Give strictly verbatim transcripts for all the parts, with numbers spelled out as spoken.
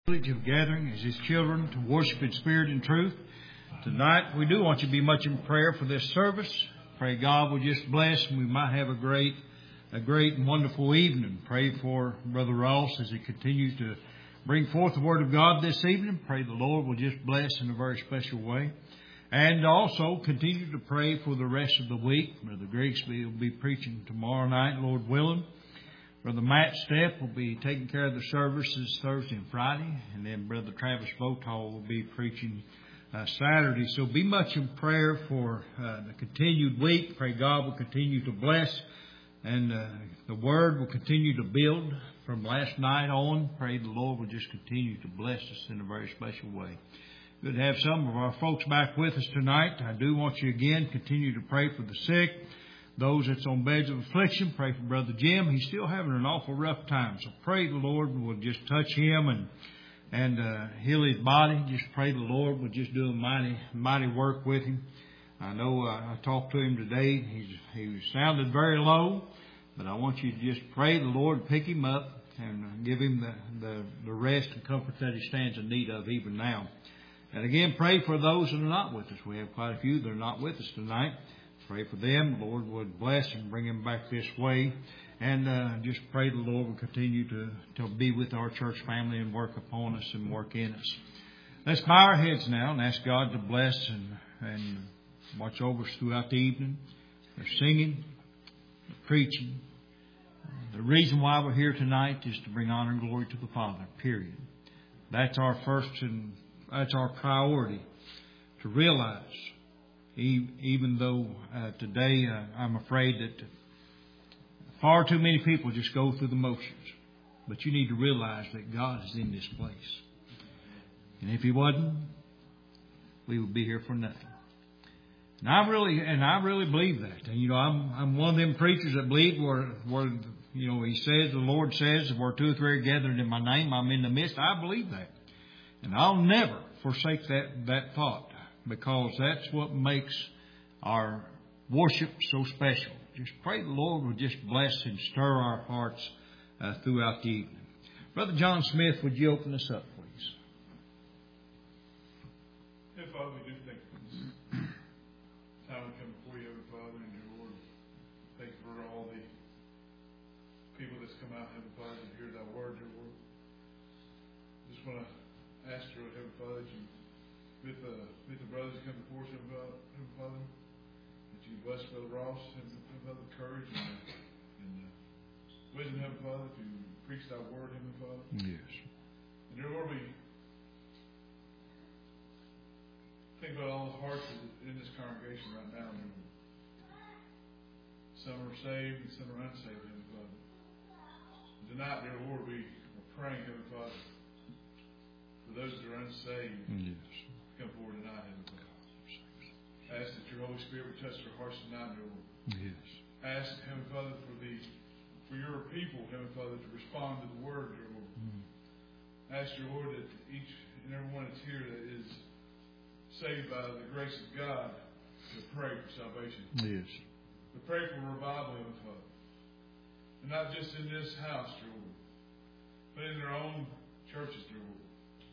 Of gathering as His children to worship in spirit and truth. Tonight, we do want you to be much in prayer for this service. Pray God will just bless and we might have a great, a great and wonderful evening. Pray for Brother Ross as he continues to bring forth the Word of God this evening. Pray the Lord will just bless in a very special way. And also continue to pray for the rest of the week. Brother Grigsby will be preaching tomorrow night, Lord willing. Brother Matt Stepp will be taking care of the services Thursday and Friday. And then Brother Travis Vothall will be preaching uh, Saturday. So be much in prayer for uh, the continued week. Pray God will continue to bless. And uh, the Word will continue to build from last night on. Pray the Lord will just continue to bless us in a very special way. Good to have some of our folks back with us tonight. I do want you again continue to pray for the sick. Those that's on beds of affliction, pray for Brother Jim. He's still having an awful rough time. So pray the Lord will just touch him and and uh, heal his body. Just pray the Lord will just do a mighty, mighty work with him. I know uh, I talked to him today. He's, he sounded very low, but I want you to just pray the Lord, pick him up, and give him the, the, the rest and comfort that he stands in need of even now. And again, pray for those that are not with us. We have quite a few that are not with us tonight. Pray for them. The Lord would bless and bring them back this way. And uh, just pray the Lord will continue to, to be with our church family and work upon us and work in us. Let's bow our heads now and ask God to bless and, and watch over us throughout the evening. The singing, the preaching. The reason why we're here tonight is to bring honor and glory to the Father, period. That's our first and that's our priority, to realize. Even though uh, today uh, I'm afraid that far too many people just go through the motions. But you need to realize that God is in this place. And if He wasn't, we would be here for nothing. And I really, and I really believe that. And you know, I'm I'm one of them preachers that believe where where you know He says, the Lord says, where two or three are gathered in my name, I'm in the midst. I believe that, and I'll never forsake that that thought. Because that's what makes our worship so special. Just pray the Lord will just bless and stir our hearts uh, throughout the evening. Brother John Smith, would you open us up, please? Heavenly Father, we do thank you for this time we come before you, Heavenly Father, and your Lord. Thank you for all the people that's come out, Heavenly Father, to hear thy word, dear Lord. Just want to ask you, Heavenly Father, that you With the, with the brothers that come before us, Heavenly Father, that you bless Brother Ross and Heavenly Father, the courage and, the, and the wisdom, Heavenly Father, to preach thy word, Heavenly Father. Yes. And dear Lord, we think about all the hearts in this congregation right now. And some are saved and some are unsaved, Heavenly Father. And tonight, dear Lord, we are praying, Heavenly Father, for those that are unsaved. Yes. Come forward tonight, Heavenly Father. I ask that your Holy Spirit would touch their hearts tonight, dear Lord. Yes. I ask, Heavenly Father, for the for your people, Heavenly Father, to respond to the word, dear Lord. Mm. I ask, dear Lord, that each and every one that's here that is saved by the grace of God to pray for salvation. Yes. To pray for revival, Heavenly Father. And not just in this house, dear Lord, but in their own churches, dear Lord.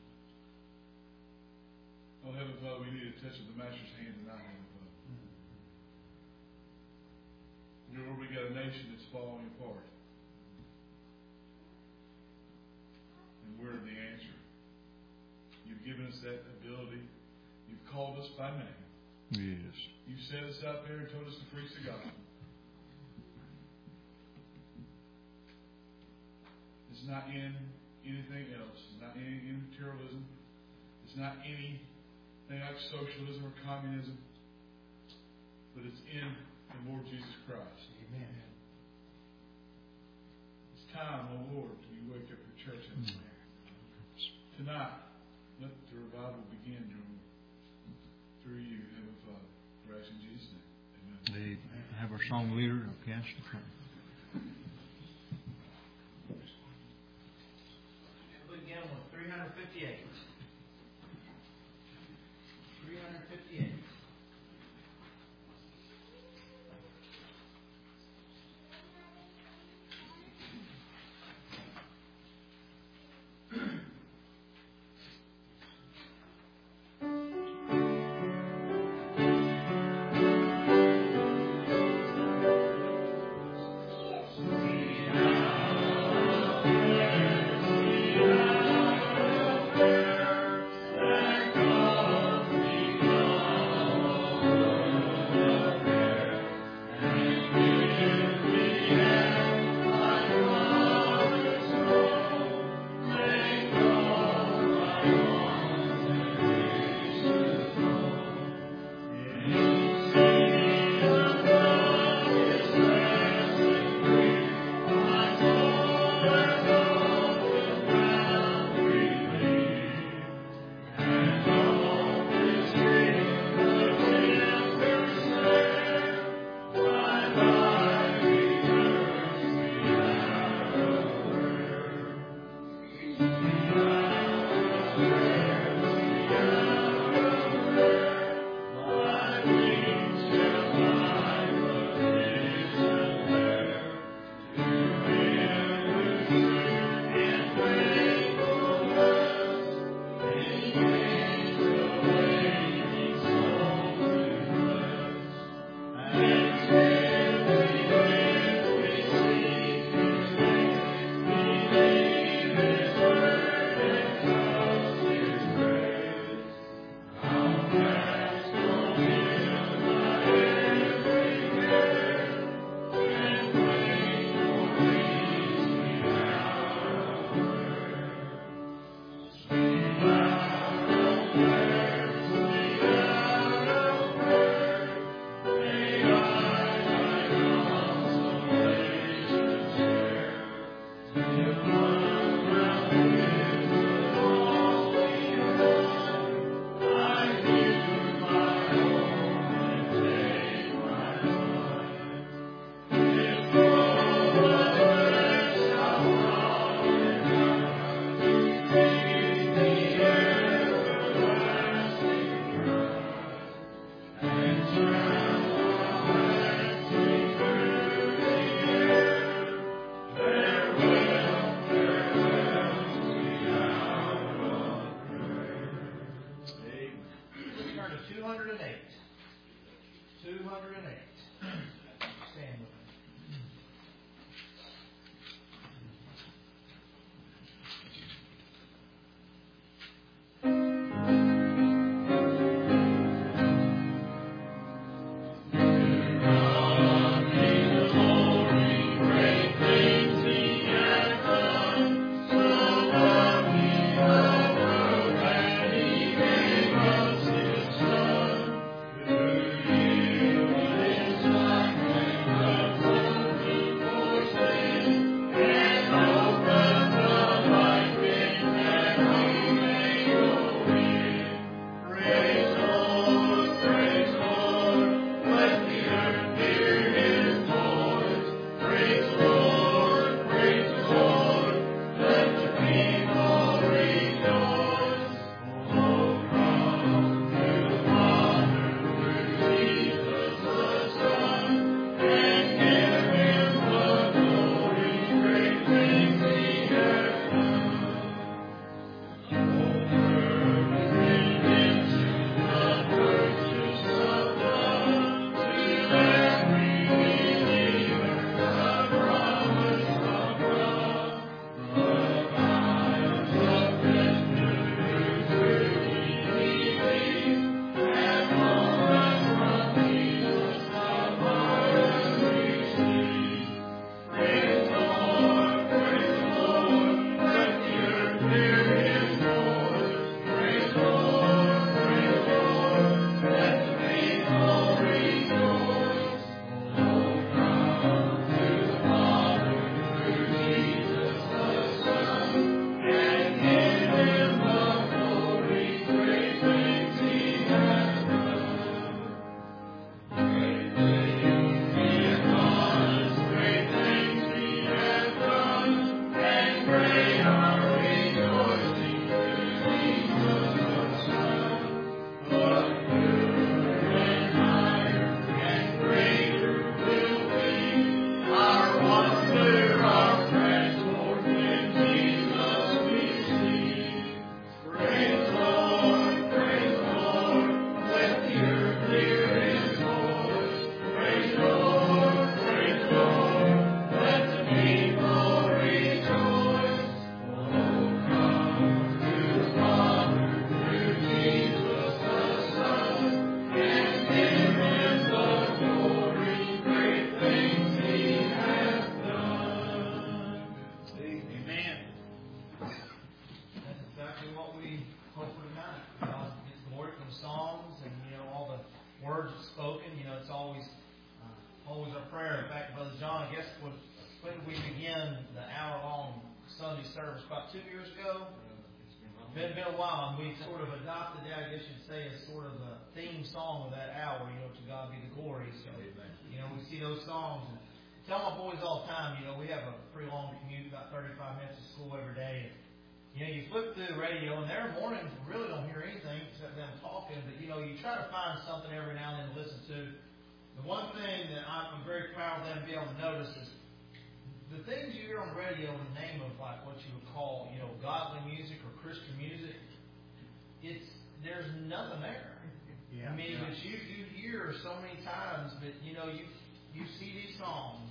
Oh, Heavenly Father, we need a touch of the Master's hand tonight, Heavenly Father. Dear Lord, we got a nation that's falling apart. And we're the answer. You've given us that ability. You've called us by name. Yes. You sent us out there and told us to preach the gospel. It's not in anything else. It's not in any materialism. It's not any Thing like socialism or communism, but it's in the Lord Jesus Christ. Amen. It's time, O Lord, you wake up your church in there. Tonight, let the revival begin, Lord, through you, Heavenly Father. For us in Jesus' name. Amen. Amen. Have our song leader, Pastor. We'll begin with three fifty-eight. three fifty-eight. eight. two hundred eight. Stand with me. Been, been a while, and we've sort of adopted that, I guess you'd say, as sort of the theme song of that hour, you know, to God be the glory. So, you know, we see those songs. And tell my boys all the time, you know, we have a pretty long commute, about thirty-five minutes to school every day. And, you know, you flip through the radio, and there are mornings you really don't hear anything except them talking, but, you know, you try to find something every now and then to listen to. The one thing that I'm very proud of them to be able to notice is the things you hear on the radio in the name of like what you would call, you know, godly music or Christian music, it's there's nothing there. Yeah, I mean, yeah. But you you hear so many times, but you know, you you see these songs,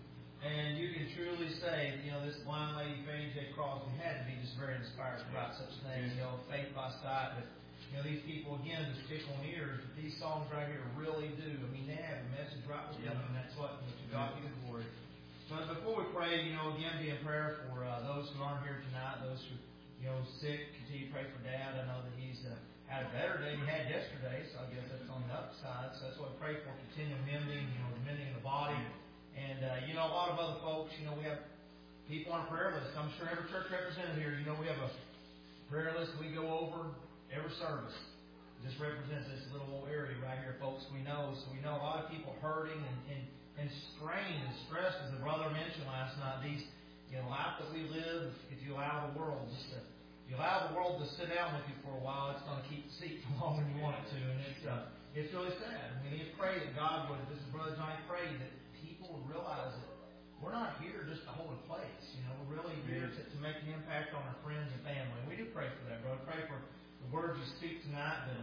and you can truly say, you know, this blind lady, Fanny J. Crosby, had to be just very inspired about such a thing, you know, faith by sight. But you know, these people again just tickle on ears. But these songs right here really do. I mean, they have a message right with them, and that's what, you know, to God be the glory. But before we pray, you know, again, be in prayer for uh, those who aren't here tonight, those who, you know, sick. Continue to pray for Dad. I know that he's uh, had a better day than he had yesterday, so I guess that's on the upside. So that's what we pray for, continuing mending, you know, mending the body. And, uh, you know, a lot of other folks, you know, we have people on a prayer list. I'm sure every church represented here, you know, we have a prayer list we go over every service. This represents this little area right here, folks, we know. So we know a lot of people hurting and, and And strain and stress, as the brother mentioned last night, these, you know, life that we live, if you allow the world just to, if you allow the world to sit down with you for a while, it's going to keep the seat for longer than you want it to, and it's uh, it's really sad. We need to pray that God would, this is Brother Johnny, pray that people would realize that we're not here just to hold a place. You know, we're really here to, to make an impact on our friends and family. We do pray for that, brother. Pray for the words you speak tonight, that uh,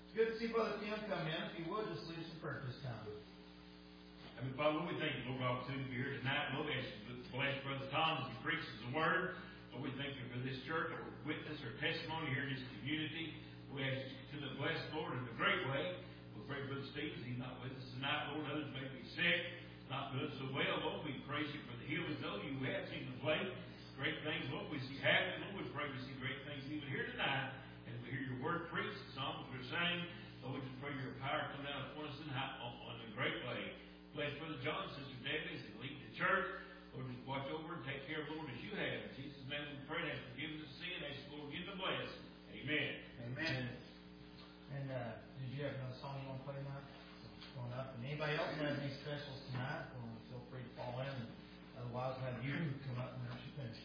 It's good to see Brother Tim come in. If you would, just lead us in prayer this time. Heavenly Father, Lord, we thank you, Lord, for the opportunity to be here tonight. Lord, we ask you to bless Brother Tom as he preaches the word. Lord, we thank you for this church, our witness, our testimony here in this community. We ask you to bless, Lord, in a great way. We pray for Brother Steve as he's not with us tonight. Lord, others may be sick, not doing so well. Lord, we praise you for the healing, though you have seen the play. Great things, Lord, we see happening. Lord, we pray we see great things even here tonight. And we hear your word preached, the songs we're saying. Lord, we just pray your power come down upon us in a great way. Bless Brother John, Sister Debbie, as they lead the church. Lord, just watch over and take care of Lord as you have. In Jesus' name we pray and ask forgiveness of sin. Ask the Lord again to bless. Amen. Amen. And uh, did you have another song you want to play tonight? Going up. And anybody else have any specials tonight? Well, feel free to fall in. Otherwise, we'll have you come up and nurse your finishes.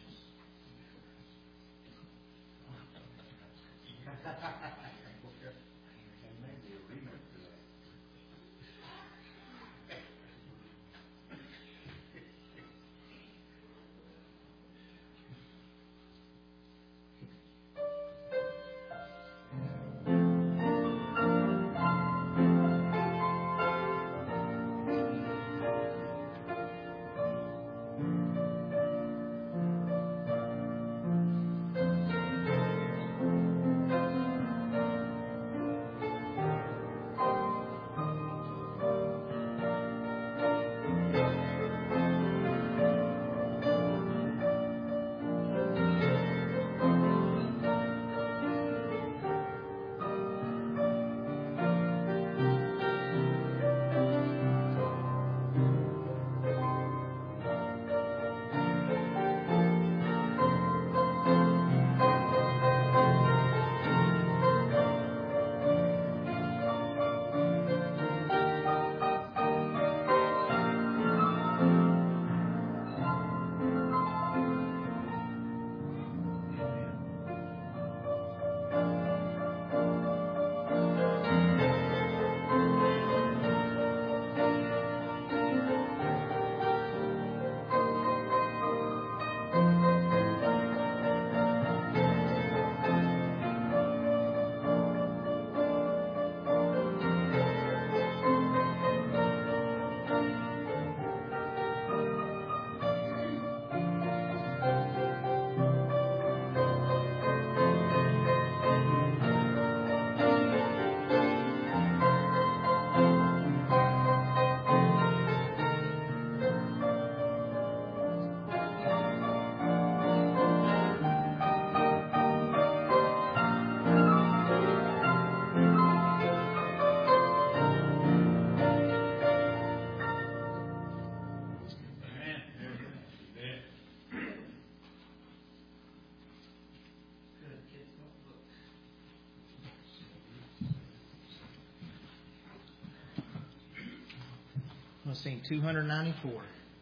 Let's sing two ninety-four.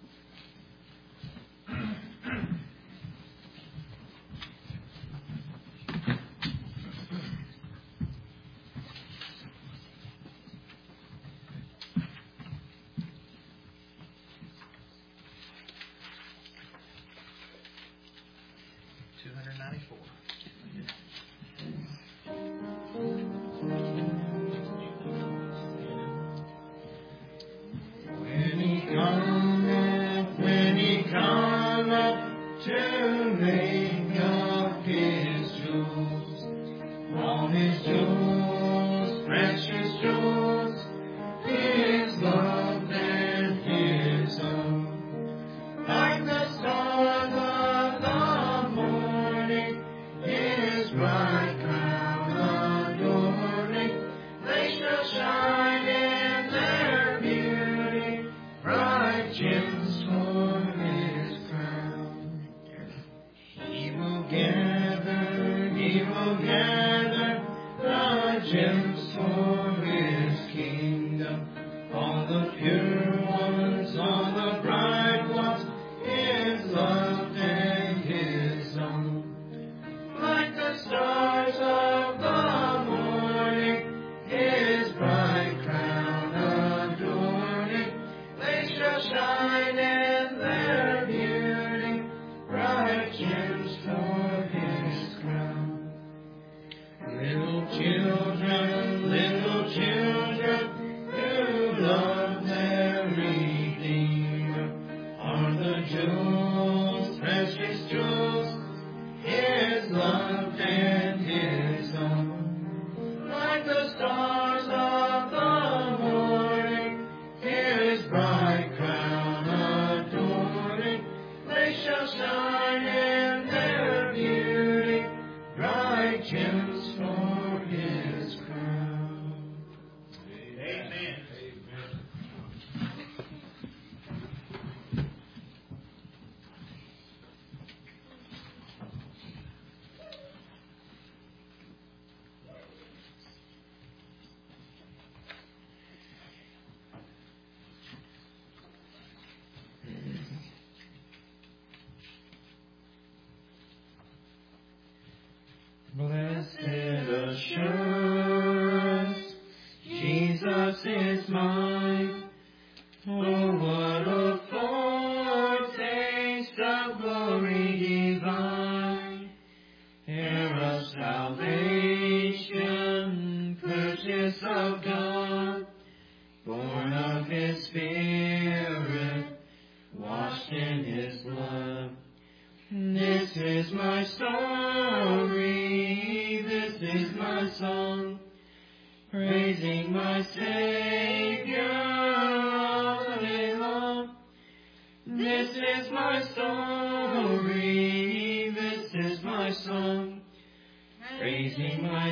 two ninety-four. When he cometh, when he cometh to make up his jewels, all his jewels, precious jewels, his love and his own, like the stars of the morning, his bright crown adorning, they shall shine in their beauty, bright gems for his crown. He will gather, he will gather the gems for his kingdom, all the pure ones, all the bright ones, his loved and his own, like the stars of the morning, his bright crown adorning, they shall shine in their beauty, bright gems for his crown. Little children, little for His crown. Amen. Blessed assurance, Jesus is mine. Oh, what a foretaste of glory divine, heir of salvation, purchase of God, born of His Spirit, washed in His blood. This is my story, this is my song, praising my Savior all the day long. This is my story, this is my song, praising my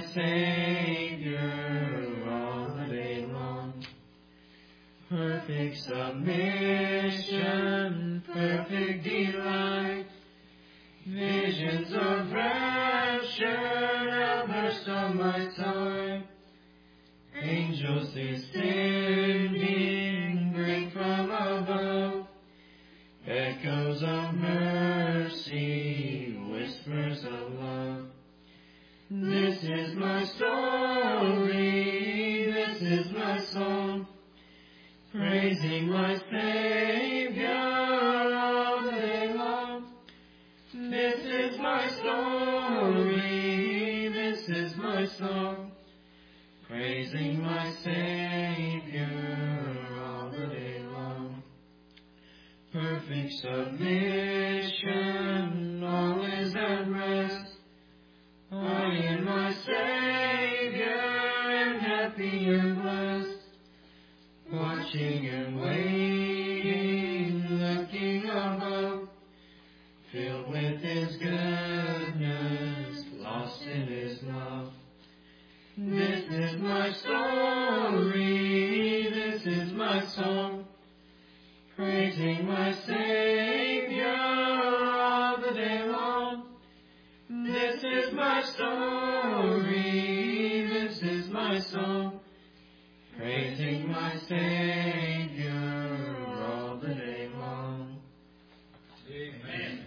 Savior all the day long. Perfect submission, perfect delight, visions of rapture now burst on my sight. Angels descending bring from above echoes of mercy, whispers of love. This is my story, this is my song, praising my Savior all the day long. This is my story, this is my song, praising my Savior all the day long. Perfect submission, all is at rest. I in my Savior am happy and blessed, watching and waiting, looking above, filled with His goodness, lost in His love. This is my story, this is my song, praising my Savior all the day long. This is my story, this is my song, praising my Savior all the day long. Amen.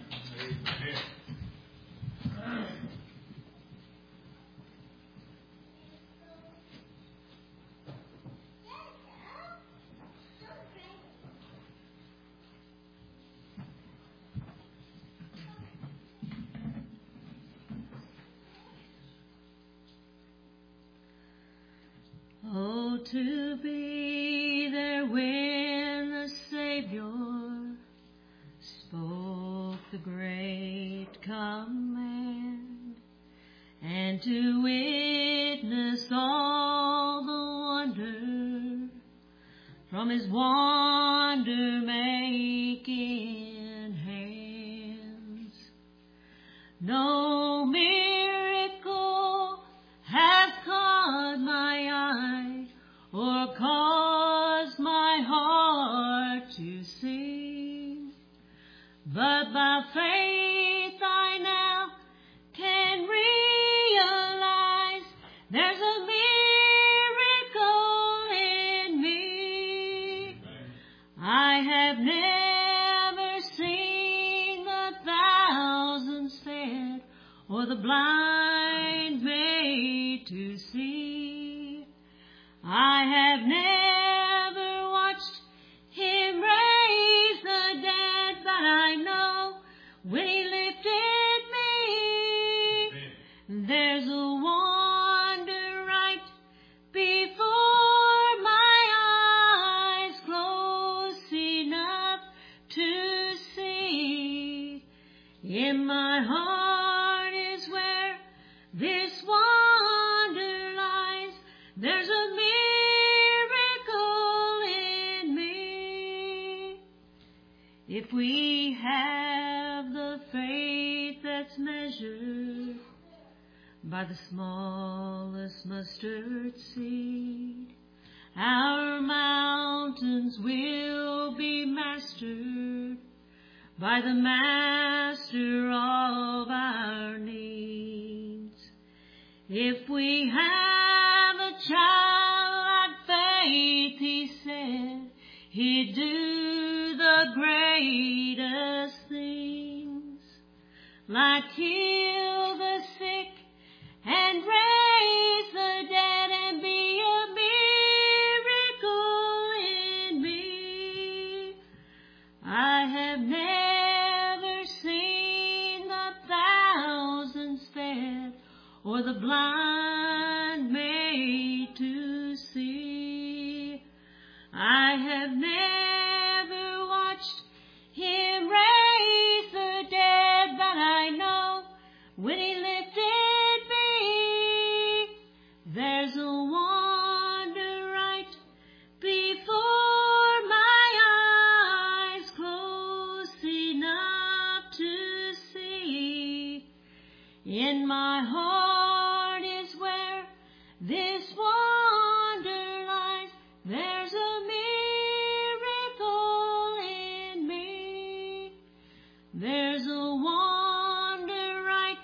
Oh, to be there when the Savior spoke the great command, and to witness all the wonder from His wonder-making hands. No miracle hath caught my eye or caused my heart to sing, but by faith I now can realize there's a miracle in me. I have never seen the thousands fed or the blind made to see. I have never watched Him raise the dead, but I know when He lifted me, there's a wonder right before my eyes, close enough to see. In my heart is where this wonder lies. There's a miracle in me. If we have the faith that's measured by the smallest mustard seed. Our mountains will be mastered by the Master of our needs. If we have a childlike faith, he said, he'd do the greatest things, like heal the sick and raise the dead and be a miracle in me. I have never seen the thousands fed or the blind made to see. I have never watched him raise the dead, but I know when he lifted me, there's a wonder right before my eyes, close enough to see. In my heart is where this wonder lies. There's a miracle in me. There's a wonder right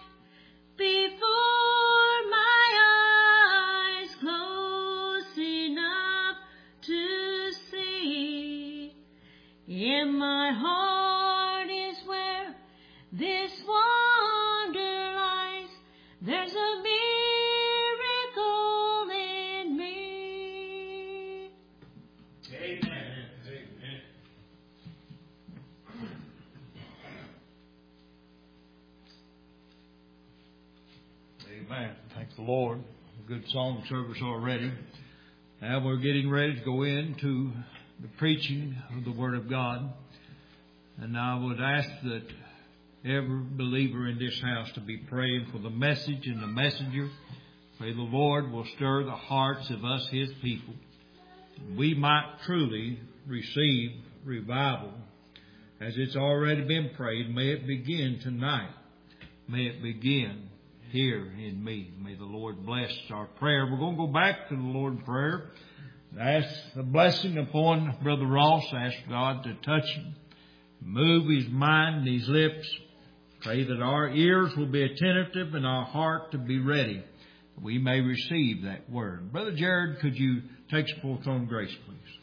before my eyes, close enough to see. In my heart is where this wonder lies. There's a miracle in me. Amen. Amen. Amen. Thank the Lord. Good song service already. Now we're getting ready to go into the preaching of the Word of God. And I would ask that every believer in this house to be praying for the message and the messenger. Pray the Lord will stir the hearts of us, His people. We might truly receive revival as it's already been prayed. May it begin tonight. May it begin here in me. May the Lord bless our prayer. We're going to go back to the Lord in prayer. Ask a blessing upon Brother Ross. Ask God to touch him, move his mind and his lips. Pray that our ears will be attentive and our heart to be ready. We may receive that word. Brother Jared, could you take us forth on grace, please?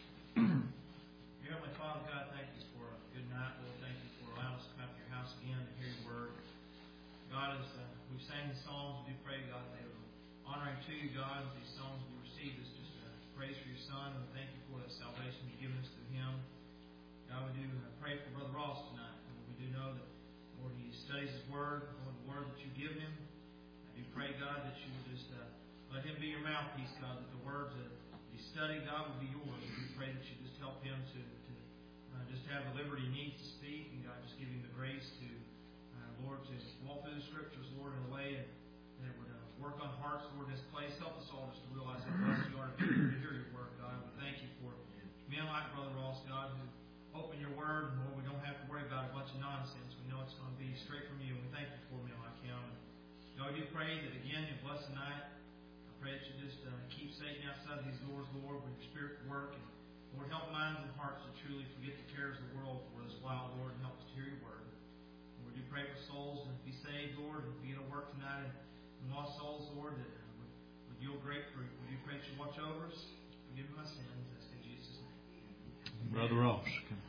Dear Heavenly Father, God, thank you for a good night. Lord, thank you for allowing us to come to your house again to hear your word. God, as uh, we sang the songs, we do pray, God, they are honoring to you, God. As these songs we receive is just a praise for your Son, and thank you for that salvation you've given us through him. God, we do uh, pray for Brother Ross tonight. And we do know that, Lord, he studies his word, Lord, the word that you give him. I do pray, God, that you would just uh, let him be your mouthpiece, God, that the words that he studied, God, would be yours. We do pray that you just help him to, to uh, just have the liberty he needs to speak, and God, just give him the grace to, uh, Lord, to walk through the Scriptures, Lord, in a way that would uh, work on hearts, Lord, in this place. Help us all just to realize how blessed you are to be here to hear your word, God. We thank you for men like Brother Ross, God, who open your word, and Lord, we don't have to worry about a bunch of nonsense. We know it's going to be straight from you, and we thank you for men like him. God, we do pray that again you bless the night. I pray that you just uh, keep Satan outside these doors, Lord, with your Spirit work, and Lord, help minds and hearts to truly forget the cares of the world for us while, Lord, and help us to hear your word. And we do pray for souls and be saved, Lord, and be able to work tonight and, and lost souls, Lord, that uh, would, would yield great fruit. We do pray that you watch over us, forgive my sins. That's in Jesus' name. Brother Ross.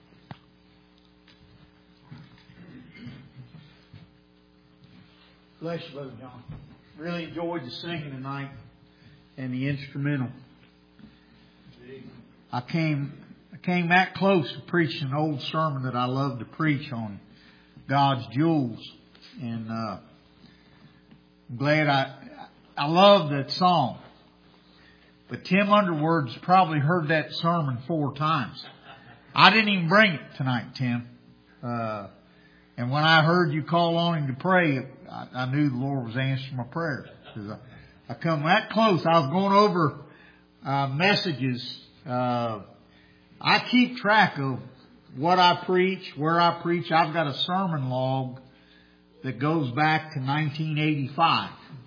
Bless you, Brother John. Really enjoyed the singing tonight and the instrumental. I came I came that close to preaching an old sermon that I love to preach on God's jewels. And uh, I'm glad I I love that song. But Tim Underwood's probably heard that sermon four times. I didn't even bring it tonight, Tim. Uh, and when I heard you call on him to pray, I, I knew the Lord was answering my prayers. Because I, I come that close. I was going over uh, messages. Uh, I keep track of what I preach, where I preach. I've got a sermon log that goes back to nineteen eighty-five.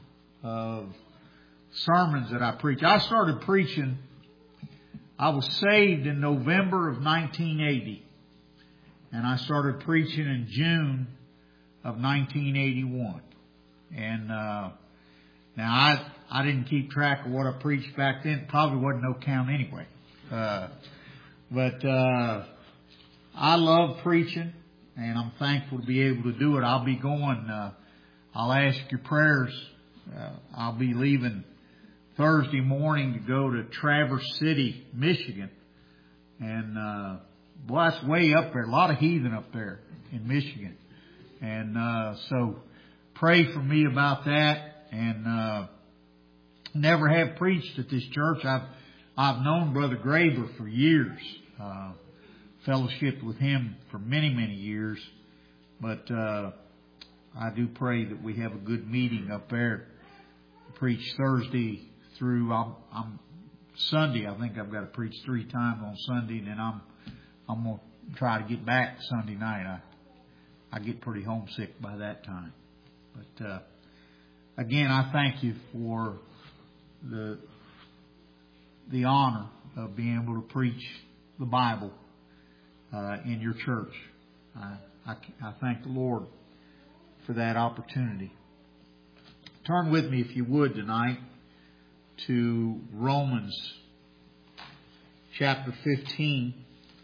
of sermons that I preach. I started preaching, I was saved in November of nineteen eighty. And I started preaching in June of nineteen eighty-one. And uh, now I I didn't keep track of what I preached back then. It probably wasn't no count anyway. Uh, but uh, I love preaching, and I'm thankful to be able to do it. I'll be going, uh, I'll ask your prayers. Uh, I'll be leaving Thursday morning to go to Traverse City, Michigan. And, uh, boy, that's way up there. A lot of heathen up there in Michigan. And, uh, so pray for me about that. And, uh, never have preached at this church. I've, I've known Brother Graber for years. Uh, fellowshiped with him for many, many years. But, uh, I do pray that we have a good meeting up there. Preach Thursday through, I'm, I'm Sunday. I think I've got to preach three times on Sunday, and then I'm, I'm going to try to get back Sunday night. I, I get pretty homesick by that time. But, uh, again, I thank you for the, the honor of being able to preach the Bible, uh, in your church. I, I, I thank the Lord for that opportunity. Turn with me, if you would, tonight to Romans chapter fifteen.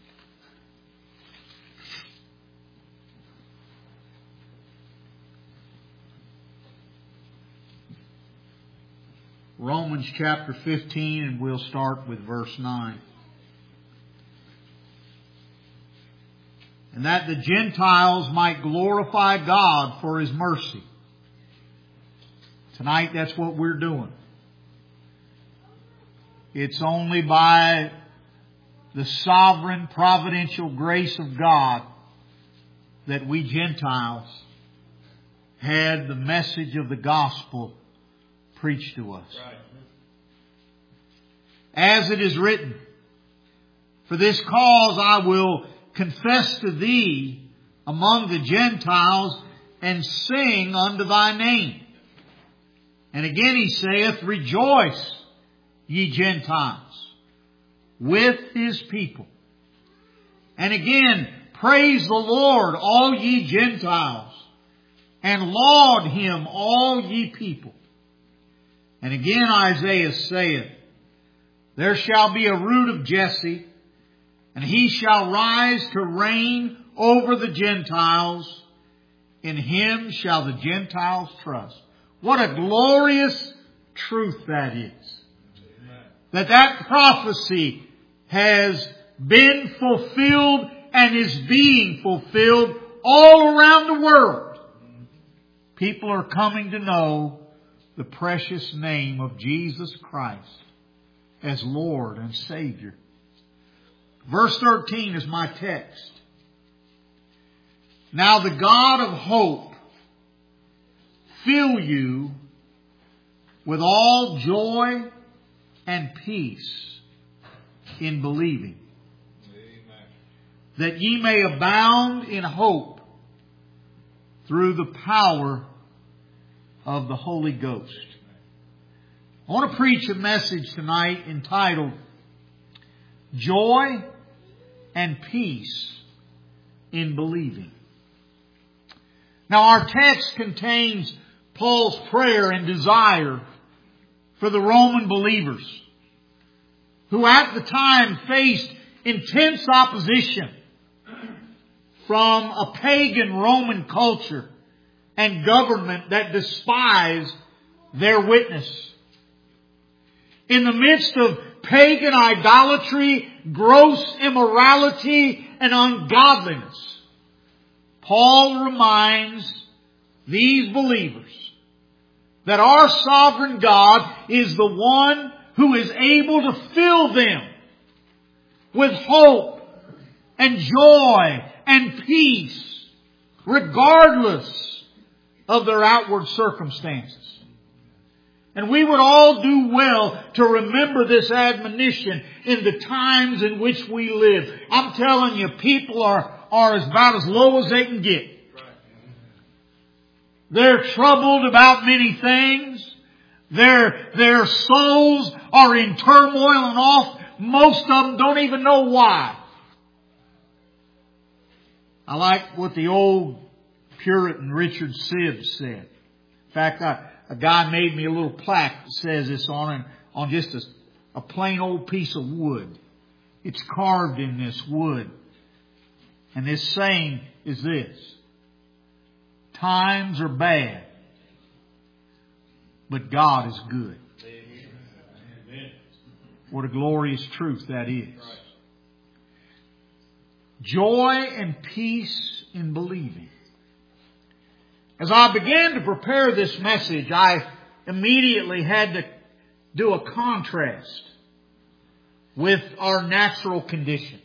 Romans chapter fifteen, and we'll start with verse nine. And that the Gentiles might glorify God for His mercy. Tonight, that's what we're doing. It's only by the sovereign providential grace of God that we Gentiles had the message of the gospel preached to us. Right. As it is written, for this cause I will confess to thee among the Gentiles and sing unto thy name. And again he saith, rejoice, ye Gentiles, with His people. And again, praise the Lord, all ye Gentiles, and laud Him, all ye people. And again Isaiah saith, there shall be a root of Jesse, and he shall rise to reign over the Gentiles. In him shall the Gentiles trust. What a glorious truth that is. Amen. That that prophecy has been fulfilled and is being fulfilled all around the world. People are coming to know the precious name of Jesus Christ as Lord and Savior. Verse thirteen is my text. Now the God of hope fill you with all joy and peace in believing, Amen. That ye may abound in hope through the power of the Holy Ghost. I want to preach a message tonight entitled Joy and Peace in Believing. Now our text contains Paul's prayer and desire for the Roman believers who at the time faced intense opposition from a pagan Roman culture and government that despised their witness. In the midst of pagan idolatry, gross immorality, and ungodliness, Paul reminds these believers that our sovereign God is the one who is able to fill them with hope and joy and peace, regardless of their outward circumstances. And we would all do well to remember this admonition in the times in which we live. I'm telling you, people are, are about as low as they can get. They're troubled about many things. Their, their souls are in turmoil and off. Most of them don't even know why. I like what the old Puritan Richard Sibbs said. In fact, I, a guy made me a little plaque that says this on it, on just a, a plain old piece of wood. It's carved in this wood. And this saying is this: times are bad, but God is good. Amen. What a glorious truth that is. Joy and peace in believing. As I began to prepare this message, I immediately had to do a contrast with our natural condition.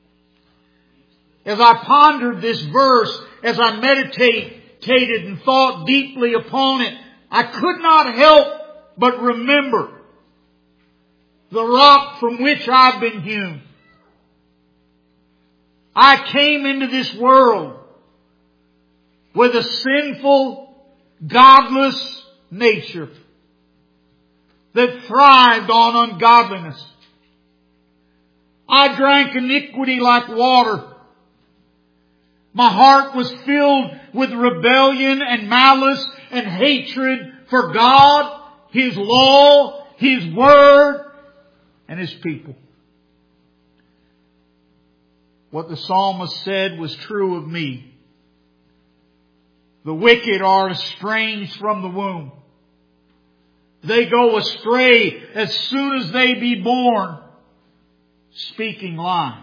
As I pondered this verse, as I meditated and thought deeply upon it, I could not help but remember the rock from which I've been hewn. I came into this world with a sinful, godless nature that thrived on ungodliness. I drank iniquity like water. My heart was filled with rebellion and malice and hatred for God, His law, His word, and His people. What the psalmist said was true of me. The wicked are estranged from the womb. They go astray as soon as they be born, speaking lies.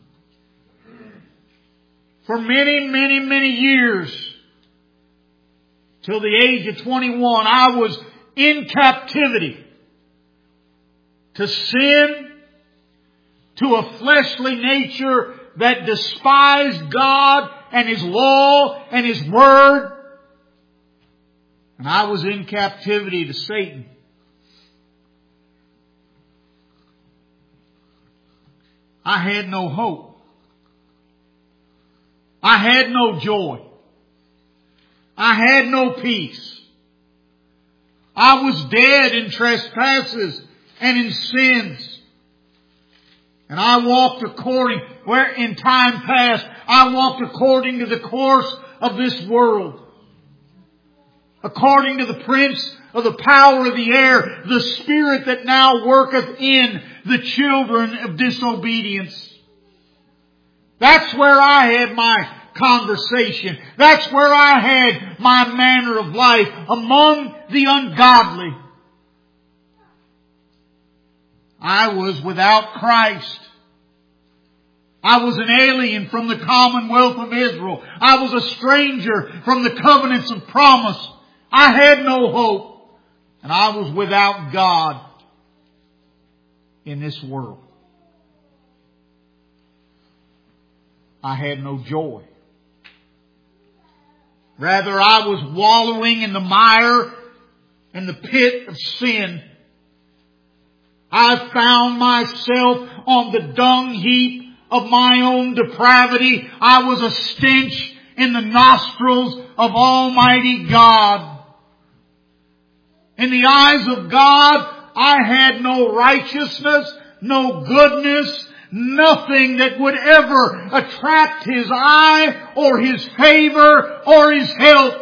For many, many, many years, till the age of twenty-one, I was in captivity to sin, to a fleshly nature that despised God and His law and His word. And I was in captivity to Satan. I had no hope. I had no joy. I had no peace. I was dead in trespasses and in sins. And I walked according, where in time past, I walked according to the course of this world. According to the prince of the power of the air, the spirit that now worketh in the children of disobedience. That's where I had my conversation. That's where I had my manner of life, among the ungodly. I was without Christ. I was an alien from the commonwealth of Israel. I was a stranger from the covenants of promise. I had no hope. And I was without God in this world. I had no joy. Rather, I was wallowing in the mire and the pit of sin. I found myself on the dung heap of my own depravity. I was a stench in the nostrils of Almighty God. In the eyes of God, I had no righteousness, no goodness, nothing that would ever attract His eye or His favor or His help.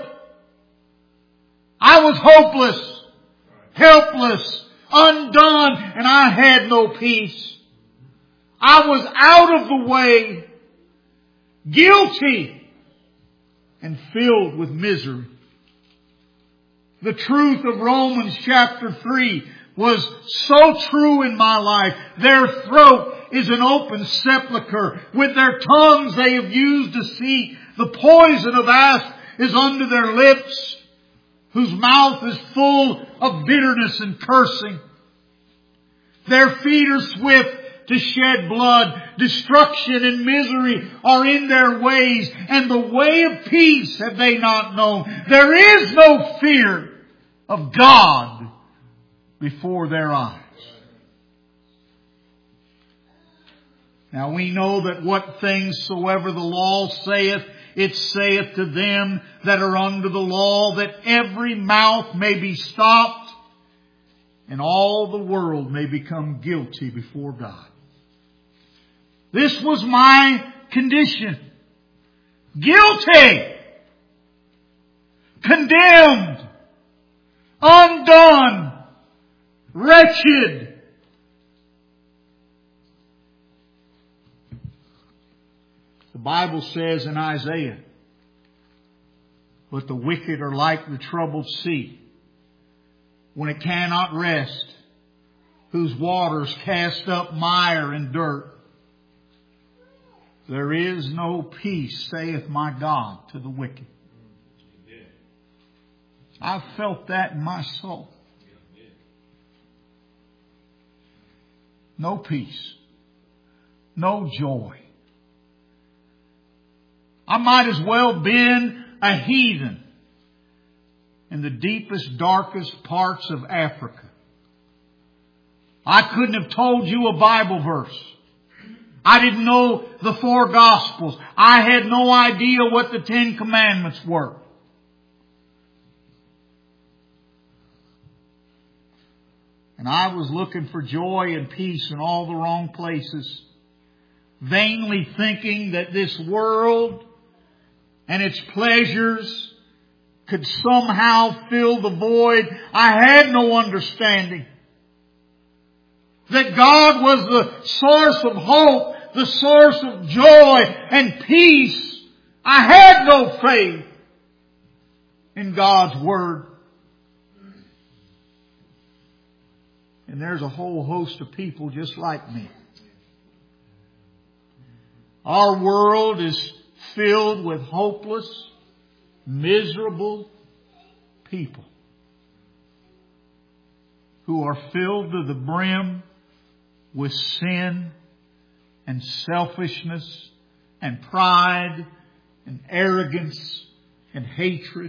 I was hopeless, helpless, undone, and I had no peace. I was out of the way, guilty, and filled with misery. The truth of Romans chapter three was so true in my life. Their throat is an open sepulchre. With their tongues they have used deceit. The poison of asp is under their lips, whose mouth is full of bitterness and cursing. Their feet are swift to shed blood. Destruction and misery are in their ways, and the way of peace have they not known. There is no fear of God before their eyes. Now we know that what things soever the law saith, it saith to them that are under the law, that every mouth may be stopped and all the world may become guilty before God. This was my condition. Guilty. Condemned. Undone. Wretched. The Bible says in Isaiah, but the wicked are like the troubled sea, when it cannot rest, whose waters cast up mire and dirt. There is no peace, saith my God, to the wicked. I've felt that in my soul. No peace. No joy. I might as well been a heathen in the deepest, darkest parts of Africa. I couldn't have told you a Bible verse. I didn't know the four Gospels. I had no idea what the Ten Commandments were. And I was looking for joy and peace in all the wrong places, vainly thinking that this world and its pleasures could somehow fill the void. I had no understanding that God was the source of hope, the source of joy and peace. I had no faith in God's Word. And there's a whole host of people just like me. Our world is filled with hopeless, miserable people who are filled to the brim with sin and selfishness and pride and arrogance and hatred.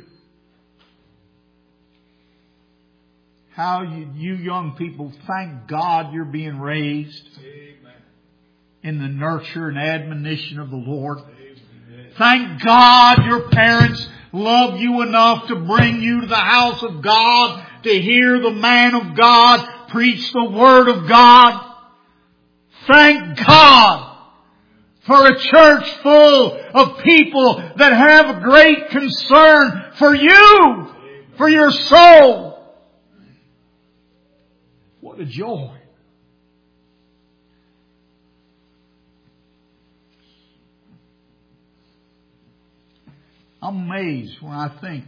How you, you young people, thank God you're being raised in the nurture and admonition of the Lord. Thank God your parents love you enough to bring you to the house of God to hear the man of God preach the Word of God. Thank God for a church full of people that have a great concern for you, for your soul. What a joy. I'm amazed when I think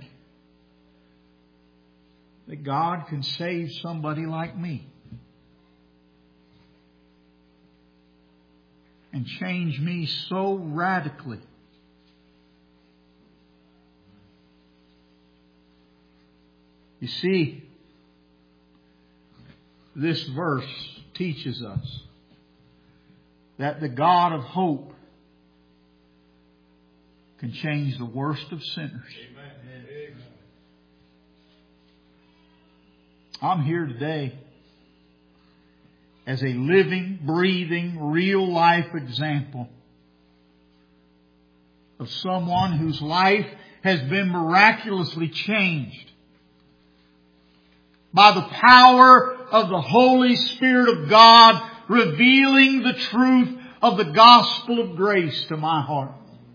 that God can save somebody like me and change me so radically. You see, this verse teaches us that the God of hope can change the worst of sinners. Amen. I'm here today as a living, breathing, real life example of someone whose life has been miraculously changed by the power of the Holy Spirit of God revealing the truth of the gospel of grace to my heart.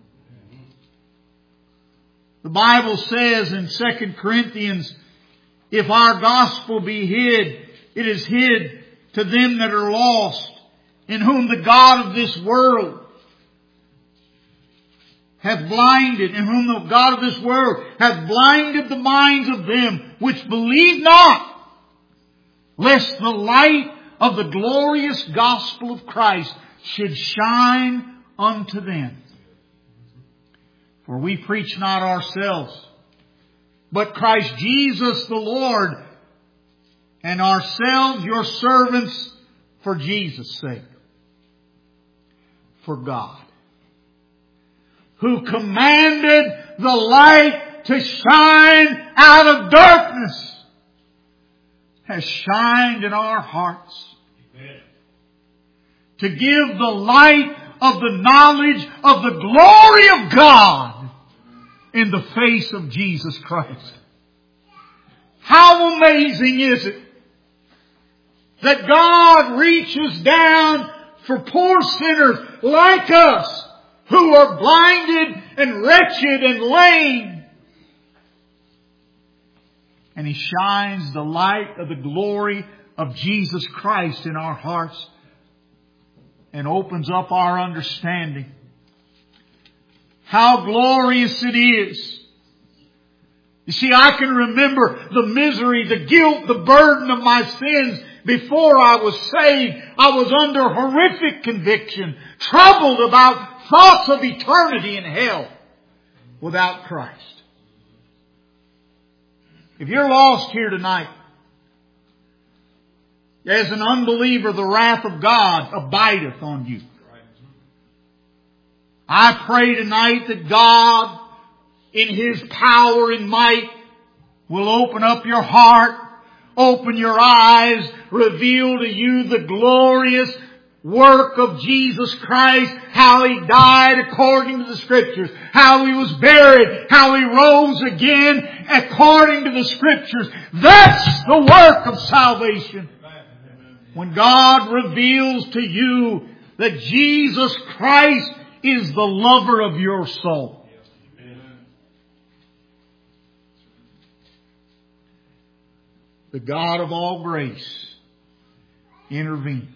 The Bible says in Second Corinthians, if our gospel be hid, it is hid to them that are lost, in whom the God of this world hath blinded, in whom the God of this world hath blinded the minds of them which believe not, lest the light of the glorious gospel of Christ should shine unto them. For we preach not ourselves, but Christ Jesus the Lord, and ourselves your servants for Jesus' sake. For God, who commanded the light to shine out of darkness, has shined in our hearts. Amen. To give the light of the knowledge of the glory of God in the face of Jesus Christ. How amazing is it that God reaches down for poor sinners like us who are blinded and wretched and lame. And He shines the light of the glory of Jesus Christ in our hearts and opens up our understanding. How glorious it is. You see, I can remember the misery, the guilt, the burden of my sins before I was saved. I was under horrific conviction, troubled about thoughts of eternity in hell without Christ. If you're lost here tonight, as an unbeliever, the wrath of God abideth on you. I pray tonight that God, in His power and might, will open up your heart, open your eyes, reveal to you the glorious work of Jesus Christ, how He died according to the Scriptures, how He was buried, how He rose again according to the Scriptures. That's the work of salvation. When God reveals to you that Jesus Christ is the lover of your soul. The God of all grace intervened.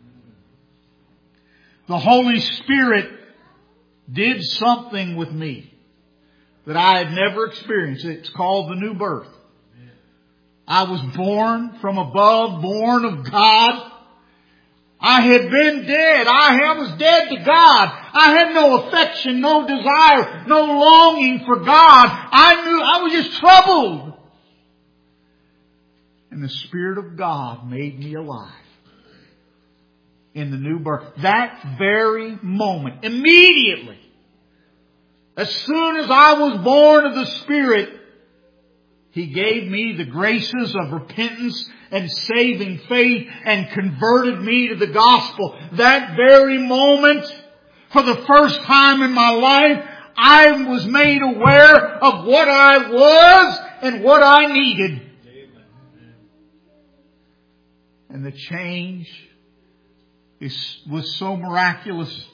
The Holy Spirit did something with me that I had never experienced. It's called the new birth. I was born from above, born of God. I had been dead. I was dead to God. I had no affection, no desire, no longing for God. I knew I was just troubled. And the Spirit of God made me alive in the new birth. That very moment, immediately, as soon as I was born of the Spirit, He gave me the graces of repentance and saving faith and converted me to the gospel. That very moment, for the first time in my life, I was made aware of what I was and what I needed. And the change is, was so miraculous.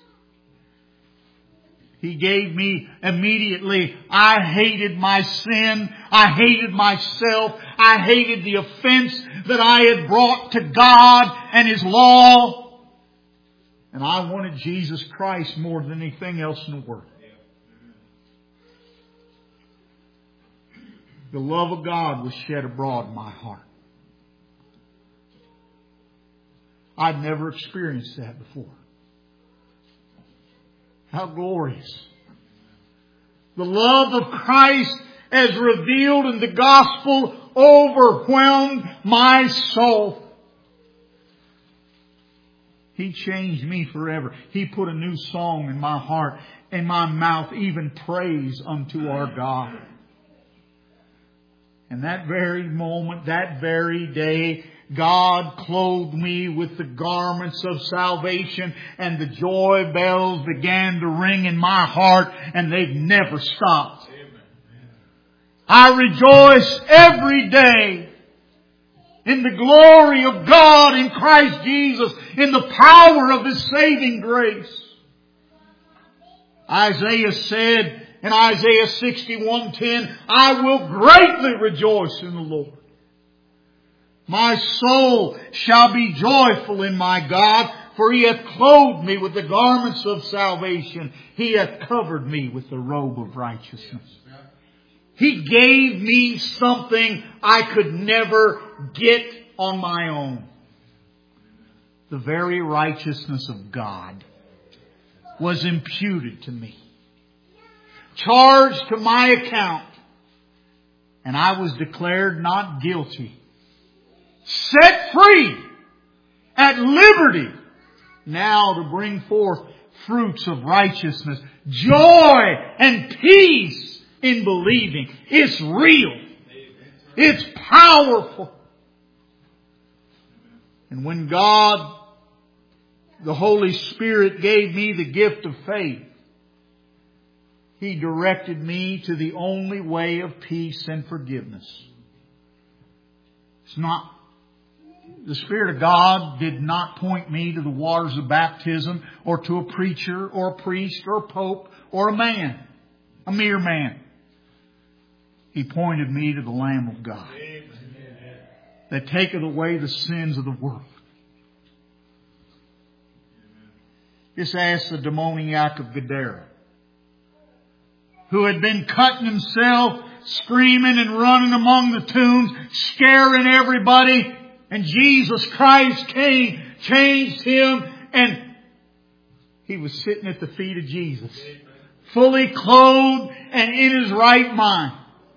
He gave me immediately. I hated my sin. I hated myself. I hated the offense that I had brought to God and His law. And I wanted Jesus Christ more than anything else in the world. The love of God was shed abroad in my heart. I'd never experienced that before. How glorious. The love of Christ as revealed in the gospel overwhelmed my soul. He changed me forever. He put a new song in my heart, in my mouth, even praise unto our God. And that very moment, that very day, God clothed me with the garments of salvation, and the joy bells began to ring in my heart, and they've never stopped. I rejoice every day in the glory of God in Christ Jesus, in the power of His saving grace. Isaiah said in Isaiah sixty-one ten, I will greatly rejoice in the Lord. My soul shall be joyful in my God, for He hath clothed me with the garments of salvation. He hath covered me with the robe of righteousness. He gave me something I could never get on my own. The very righteousness of God was imputed to me, charged to my account, and I was declared not guilty. Set free, at liberty, now to bring forth fruits of righteousness, joy and peace in believing. It's real. It's powerful. And when God, the Holy Spirit, gave me the gift of faith, He directed me to the only way of peace and forgiveness. It's not the Spirit of God did not point me to the waters of baptism or to a preacher or a priest or a pope or a man, a mere man. He pointed me to the Lamb of God that taketh away the sins of the world. Just ask the demoniac of Gadara, who had been cutting himself, screaming and running among the tombs, scaring everybody. And Jesus Christ came, changed him, and he was sitting at the feet of Jesus, fully clothed and in his right mind.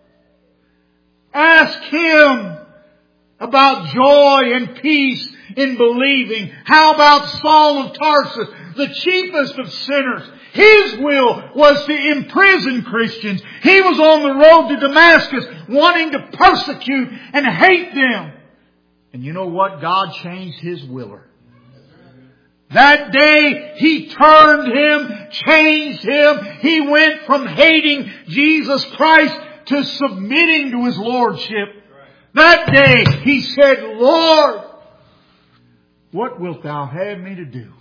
Ask him about joy and peace in believing. How about Saul of Tarsus, the chiefest of sinners? His will was to imprison Christians. He was on the road to Damascus wanting to persecute and hate them. And you know what? God changed his willer. That day He turned him, changed him. He went from hating Jesus Christ to submitting to His Lordship. That day he said, Lord, what wilt Thou have me to do?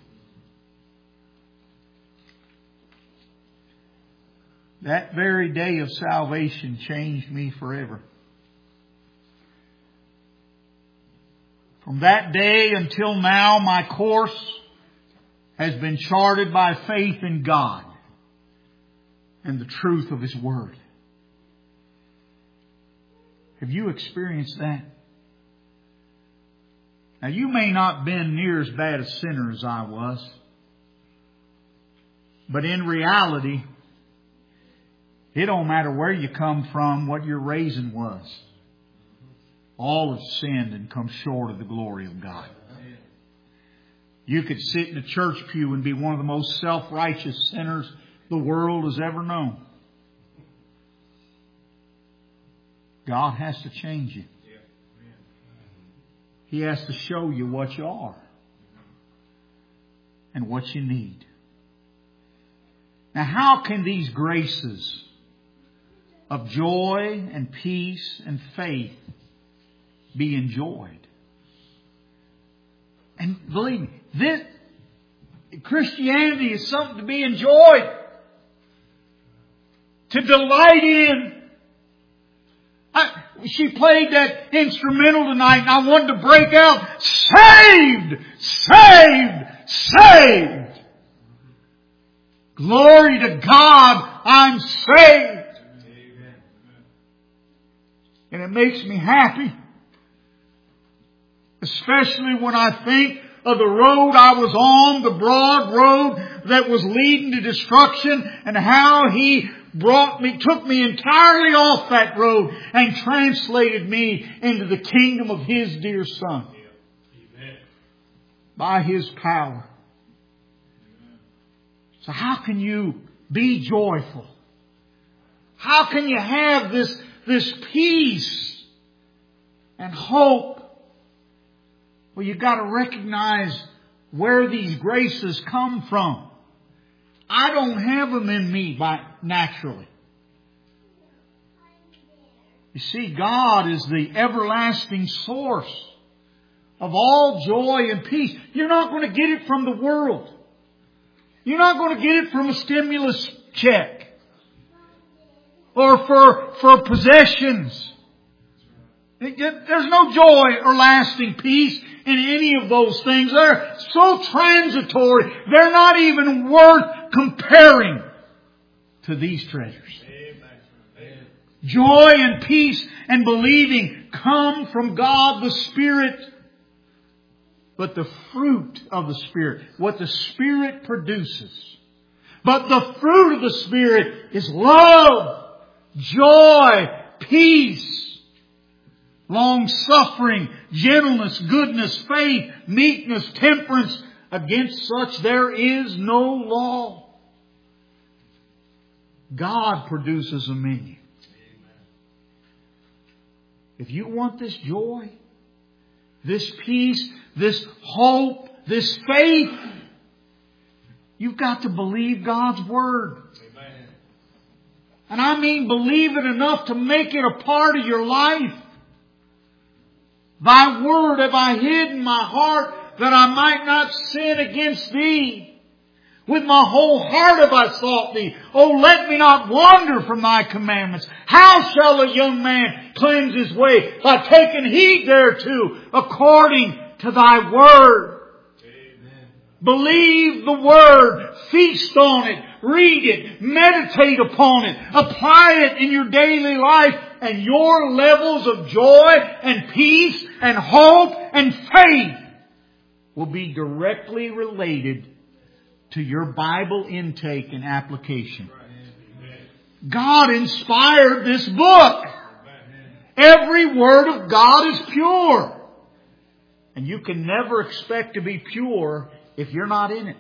That very day of salvation changed me forever. From that day until now, my course has been charted by faith in God and the truth of His Word. Have you experienced that? Now, you may not have been near as bad a sinner as I was, but in reality, it don't matter where you come from, what your raising was. All have sinned and come short of the glory of God. You could sit in a church pew and be one of the most self-righteous sinners the world has ever known. God has to change you. He has to show you what you are and what you need. Now, how can these graces of joy and peace and faith be enjoyed? And believe me, this Christianity is something to be enjoyed, to delight in. I, she played that instrumental tonight, and I wanted to break out, saved, saved, saved. Glory to God, I'm saved. And it makes me happy. Especially when I think of the road I was on, the broad road that was leading to destruction, and how He brought me, took me entirely off that road and translated me into the kingdom of His dear Son. Amen. By His power. So how can you be joyful? How can you have this, this peace and hope? Well, you've got to recognize where these graces come from. I don't have them in me by naturally. You see, God is the everlasting source of all joy and peace. You're not going to get it from the world. You're not going to get it from a stimulus check or for, for possessions. There's no joy or lasting peace in any of those things. They're so transitory. They're not even worth comparing to these treasures. Amen. Joy and peace and believing come from God the Spirit. But the fruit of the Spirit, what the Spirit produces. But the fruit of the Spirit is love, joy, peace, long-suffering, gentleness, goodness, faith, meekness, temperance. Against such there is no law. God produces them in you. If you want this joy, this peace, this hope, this faith, you've got to believe God's Word. Amen. And I mean believe it enough to make it a part of your life. Thy word have I hid in my heart, that I might not sin against Thee. With my whole heart have I sought Thee. Oh, let me not wander from Thy commandments. How shall a young man cleanse his way? By taking heed thereto, according to Thy word. Amen. Believe the word. Feast on it. Read it. Meditate upon it. Apply it in your daily life. And your levels of joy and peace and hope and faith will be directly related to your Bible intake and application. God inspired this book. Every word of God is pure. And you can never expect to be pure if you're not in it.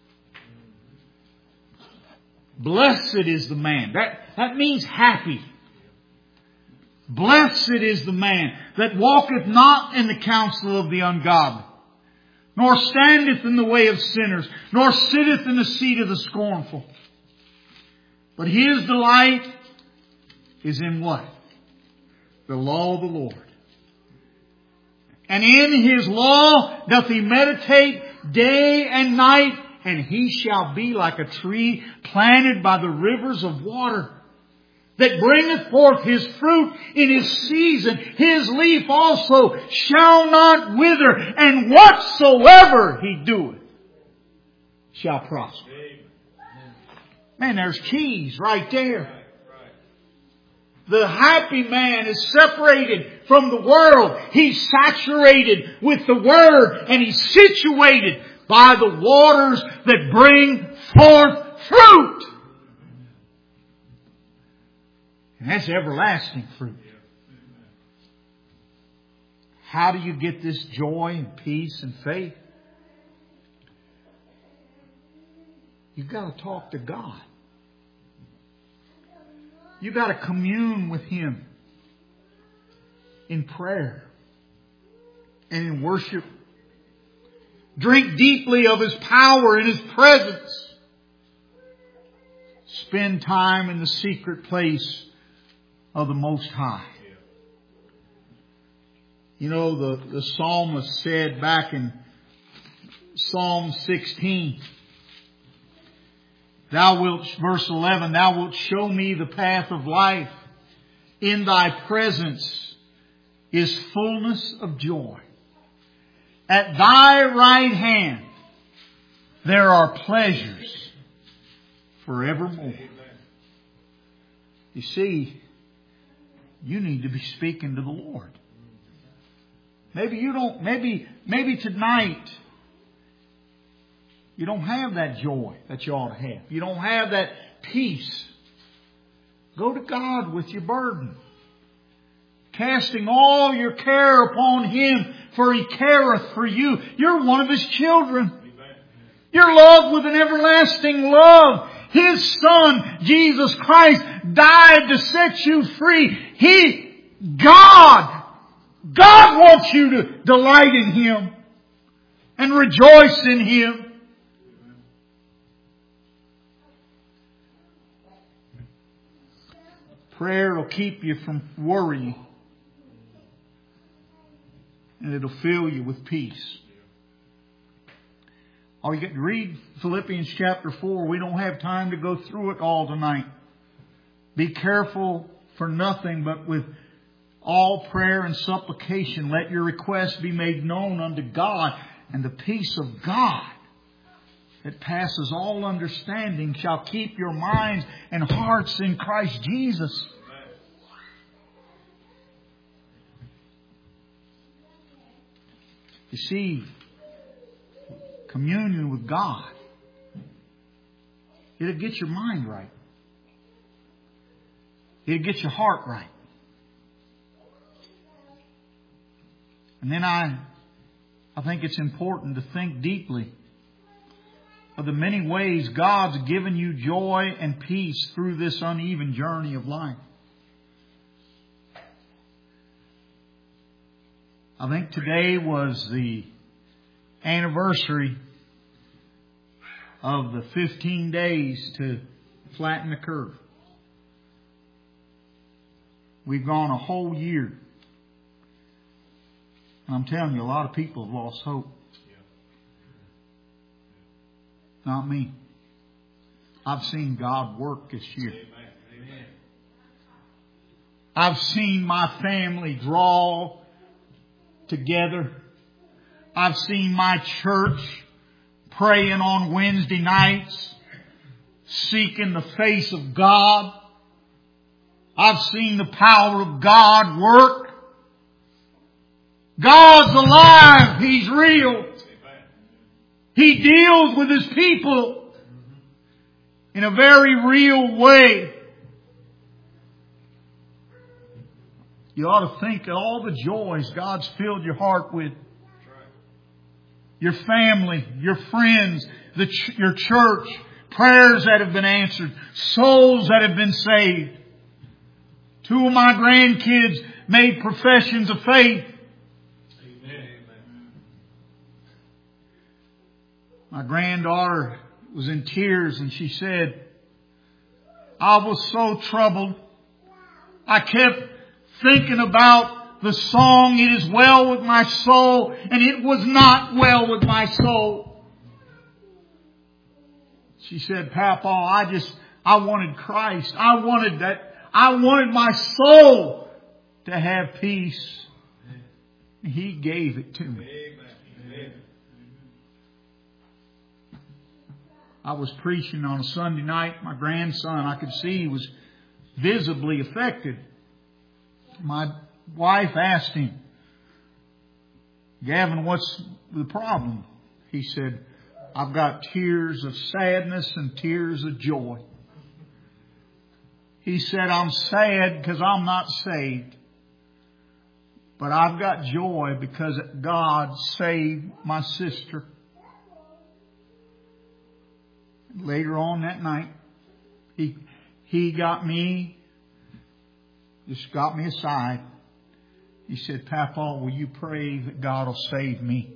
Blessed is the man. That, that means happy. Blessed is the man that walketh not in the counsel of the ungodly, nor standeth in the way of sinners, nor sitteth in the seat of the scornful. But his delight is in what? The law of the Lord. And in His law doth he meditate day and night, and he shall be like a tree planted by the rivers of water, that bringeth forth his fruit in his season. His leaf also shall not wither, and whatsoever he doeth shall prosper. Man, there's keys right there. The happy man is separated from the world. He's saturated with the Word, and he's situated by the waters that bring forth fruit. And that's everlasting fruit. How do you get this joy and peace and faith? You've got to talk to God. You've got to commune with Him in prayer and in worship. Drink deeply of His power and His presence. Spend time in the secret place of the Most High. You know, the, the psalmist said back in Psalm sixteen, Thou wilt, verse eleven, Thou wilt show me the path of life. In Thy presence is fullness of joy. At Thy right hand there are pleasures forevermore. You see, you need to be speaking to the Lord. Maybe you don't, maybe, maybe tonight you don't have that joy that you ought to have. You don't have that peace. Go to God with your burden, casting all your care upon Him, for He careth for you. You're one of His children. You're loved with an everlasting love. His Son, Jesus Christ, died to set you free. He, God, God wants you to delight in Him and rejoice in Him. Prayer will keep you from worrying. And it'll fill you with peace. Or you get to read Philippians chapter four. We don't have time to go through it all tonight. Be careful for nothing, but with all prayer and supplication, let your requests be made known unto God. And the peace of God that passes all understanding shall keep your minds and hearts in Christ Jesus. You see, communion with God, it'll get your mind right. It'll get your heart right. And then I, I think it's important to think deeply of the many ways God's given you joy and peace through this uneven journey of life. I think today was the anniversary of the fifteen days to flatten the curve. We've gone a whole year. And I'm telling you, a lot of people have lost hope. Not me. I've seen God work this year. I've seen my family draw together. I've seen my church praying on Wednesday nights, seeking the face of God. I've seen the power of God work. God's alive. He's real. He deals with His people in a very real way. You ought to think of all the joys God's filled your heart with. Your family, your friends, the ch- your church, prayers that have been answered, souls that have been saved. Two of my grandkids made professions of faith. Amen. My granddaughter was in tears and she said, I was so troubled. I kept thinking about the song, It Is Well With My Soul, and it was not well with my soul. She said, Papa, I just, I wanted Christ. I wanted that, I wanted my soul to have peace. And He gave it to me. Amen. I was preaching on a Sunday night. My grandson, I could see he was visibly affected. My wife asked him, Gavin, what's the problem? He said, I've got tears of sadness and tears of joy. He said, I'm sad because I'm not saved. But I've got joy because God saved my sister. Later on that night, he, he got me, just got me aside. He said, Papa, will you pray that God will save me?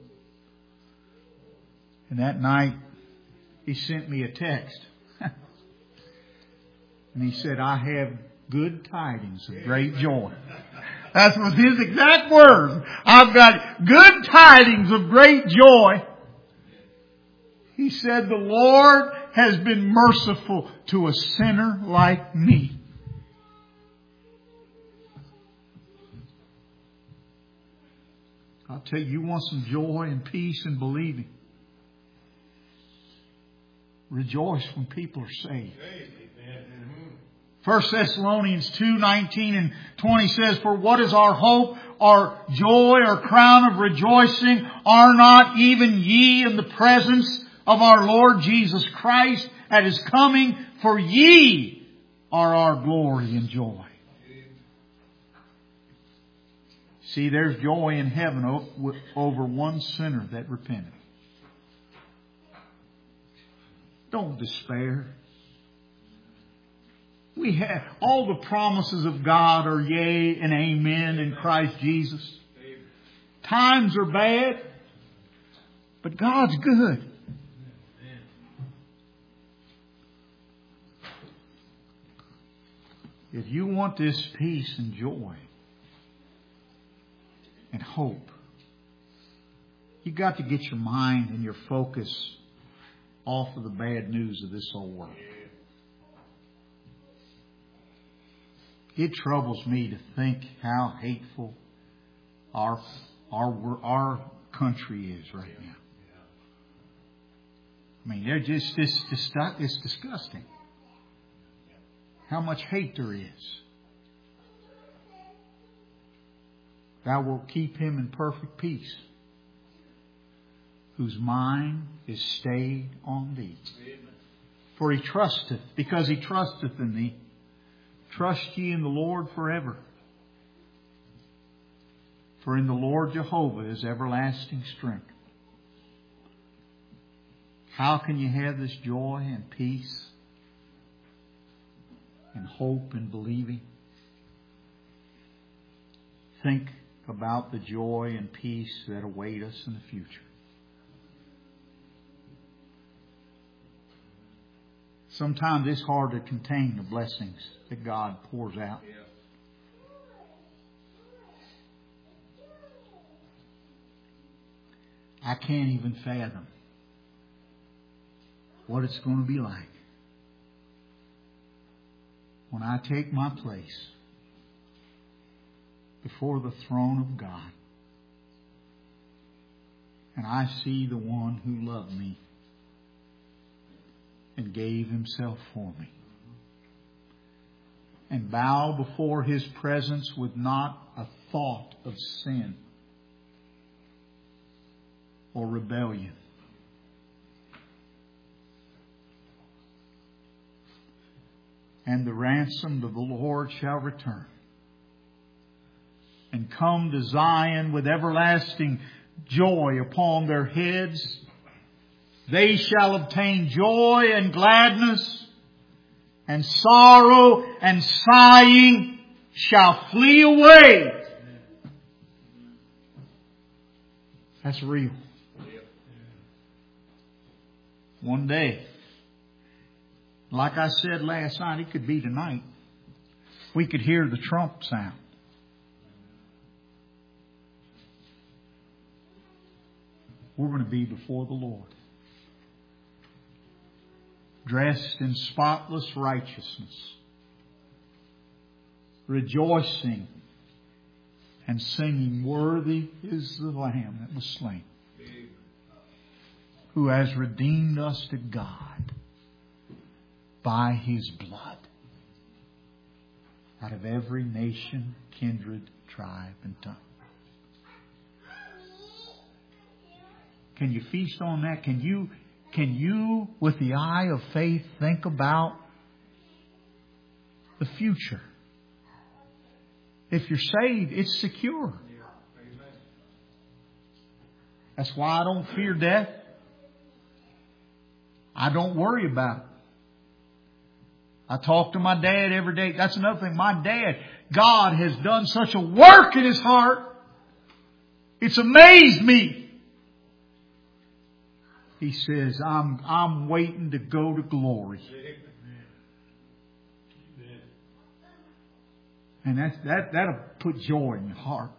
And that night, he sent me a text. And he said, I have good tidings of great joy. That was his exact words. I've got good tidings of great joy. He said, the Lord has been merciful to a sinner like me. I'll tell you, you want some joy and peace and believing. Rejoice when people are saved. First Thessalonians two nineteen and twenty says, For what is our hope, our joy, our crown of rejoicing? Are not even ye in the presence of our Lord Jesus Christ at His coming? For ye are our glory and joy. See, there's joy in heaven over one sinner that repented. Don't despair. We have all the promises of God are yea and amen in Christ Jesus. Times are bad, but God's good. If you want this peace and joy and hope, you got to get your mind and your focus off of the bad news of this old world. It troubles me to think how hateful our our our country is right now. I mean, they're just it's just it's disgusting how much hate there is. Thou wilt keep him in perfect peace, whose mind is stayed on Thee. For he trusteth, because he trusteth in Thee. Trust ye in the Lord forever. For in the Lord Jehovah is everlasting strength. How can you have this joy and peace and hope and believing? Think about the joy and peace that await us in the future. Sometimes it's hard to contain the blessings that God pours out. I can't even fathom what it's going to be like when I take my place before the throne of God and I see the one who loved me and gave Himself for me, and bow before His presence with not a thought of sin or rebellion. And the ransomed of the Lord shall return and come to Zion with everlasting joy upon their heads. They shall obtain joy and gladness, and sorrow and sighing shall flee away. That's real. One day, like I said last night, it could be tonight, we could hear the trump sound. We're going to be before the Lord, dressed in spotless righteousness, rejoicing and singing, "Worthy is the Lamb that was slain, who has redeemed us to God by His blood, out of every nation, kindred, tribe, and tongue." Can you feast on that? Can you, can you, with the eye of faith, think about the future? If you're saved, it's secure. That's why I don't fear death. I don't worry about it. I talk to my dad every day. That's another thing. My dad, God has done such a work in his heart. It's amazed me. He says, I'm, I'm waiting to go to glory. And that, that, that'll put joy in your heart.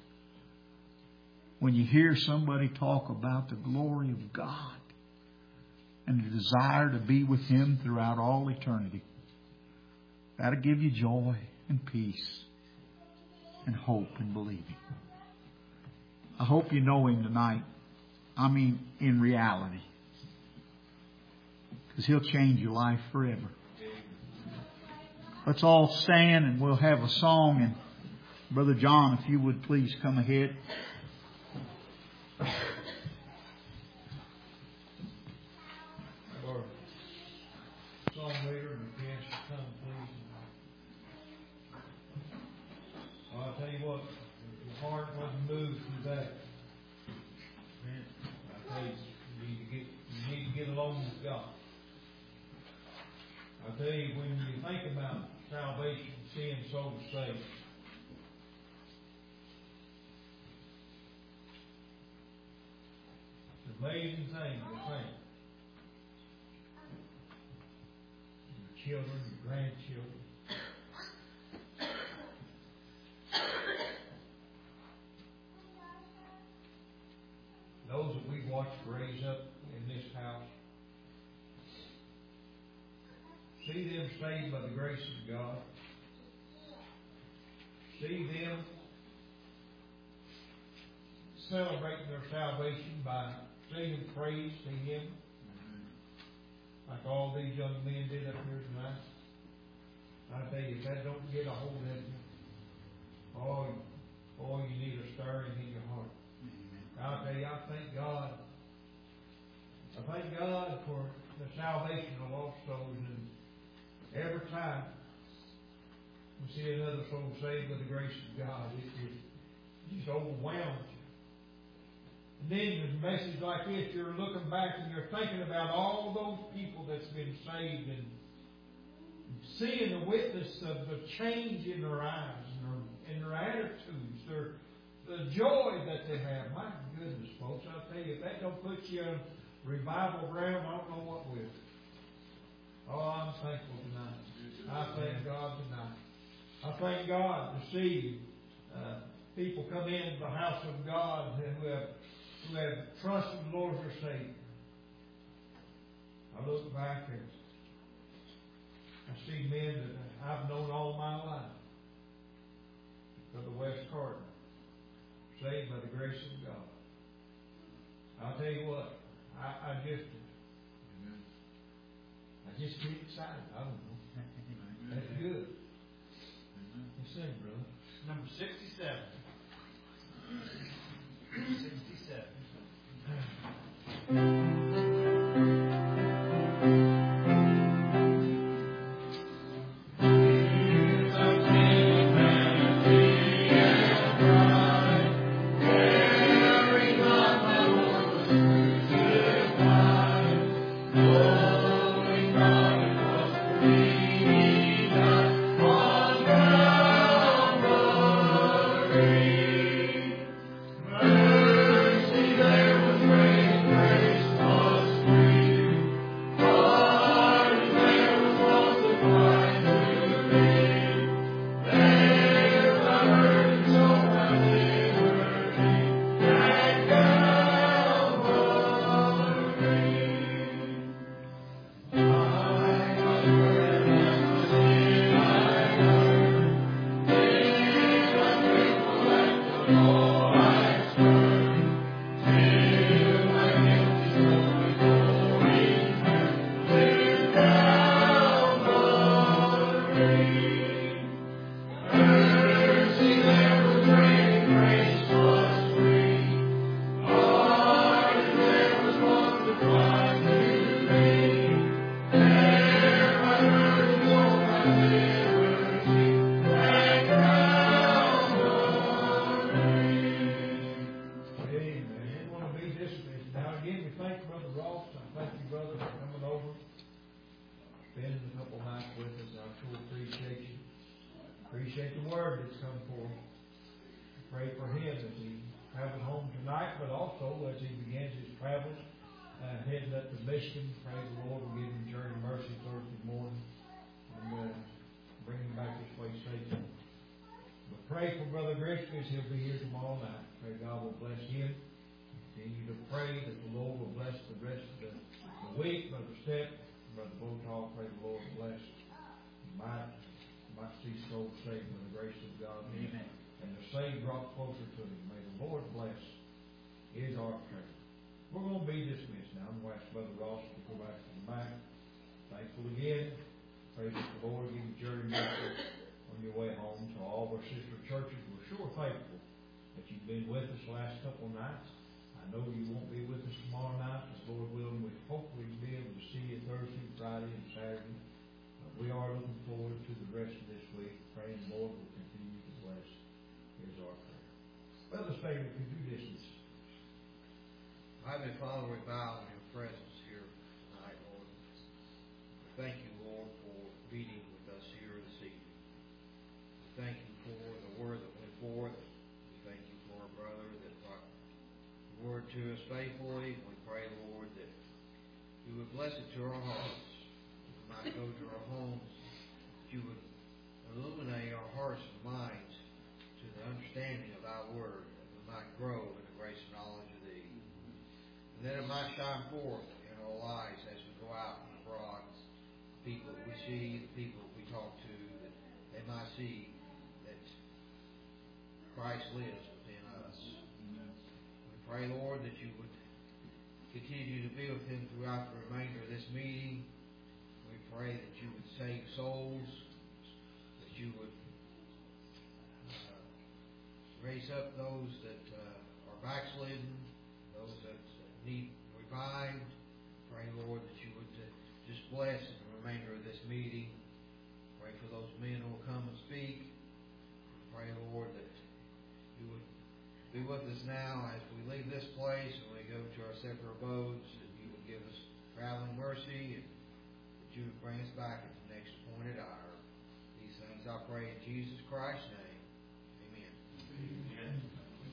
When you hear somebody talk about the glory of God and the desire to be with Him throughout all eternity. That'll give you joy and peace and hope and believing. I hope you know Him tonight. I mean, in reality. Because He'll change your life forever. Let's all stand and we'll have a song. And Brother John, if you would please come ahead. Our song leader and the guests come, please. Well, I'll tell you what, your heart wasn't moved through that. Man, I tell you, you need to get you need to get along with God. I tell you, when you think about salvation, seeing souls saved, it's an amazing thing to think. Your children, your grandchildren. Those that we watched raise up in this house, see them saved by the grace of God. See them celebrating their salvation by singing praise to Him, like all these young men did up here tonight. I tell you, if that don't get a hold of you, oh, oh, you need a stirring in your heart. I'll tell you, I thank God. I thank God for the salvation of lost souls, and every time we see another soul saved by the grace of God, it just, it just overwhelms you. And then with a message like this, you're looking back and you're thinking about all those people that's been saved and seeing the witness of the change in their eyes and their, in their attitudes, their the joy that they have. My goodness, folks, I'll tell you, if that don't put you in revival realm, I don't know what will. Oh, I'm thankful tonight. I thank God tonight. I thank God to see uh, people come into the house of God who have who have trusted the Lord as their Savior. I look back and I see men that I've known all my life. Brother Wes Carter, saved by the grace of God. I'll tell you what, I, I just, I just get excited. I don't know. That's good. You sing, brother. Number sixty-seven. sixty-seven. He'll be here tomorrow night. Pray God will bless him. Continue to pray that the Lord will bless the rest of the, the week. Brother Step, Brother Botal, pray the Lord will bless. You might, might see souls saved by the grace of God. Amen. And the saved brought closer to him. May the Lord bless is our prayer. We're going to be dismissed now. I'm going to ask Brother Ross to go back to the back. Thankful again. Pray that the Lord give you journey mercy on your way home. To all of our sister churches, we're sure thankful that you've been with us the last couple of nights. I know you won't be with us tomorrow night, but Lord willing, we hopefully be able to see you Thursday, Friday, and Saturday. But we are looking forward to the rest of this week, praying the Lord will continue to bless. Here's our prayer. Brother Stabler, could you dismiss? Heavenly Father, we bow in your presence here tonight, Lord. Thank you, Lord, for meeting with us here this evening. Thank you for the word that went forth. We thank you for our brother that brought the word to us faithfully. We pray, Lord, that you would bless it to our hearts. We might go to our homes. That you would illuminate our hearts and minds to the understanding of thy word. That we might grow in the grace and knowledge of thee. And that it might shine forth in our lives as we go out and abroad. The people that we see, the people that we talk to, that they might see Christ lives within us. We pray, Lord, that you would continue to be with him throughout the remainder of this meeting. We pray that you would save souls, that you would uh, raise up those that uh, are backslidden, those that need revived. Pray, Lord, that you would uh, just bless in the remainder of this meeting. Pray for those men who will come and speak. Pray, Lord, that you would be with us now as we leave this place and we go to our separate abodes, that you would give us traveling mercy and that you would bring us back at the next appointed hour. These things I pray in Jesus Christ's name.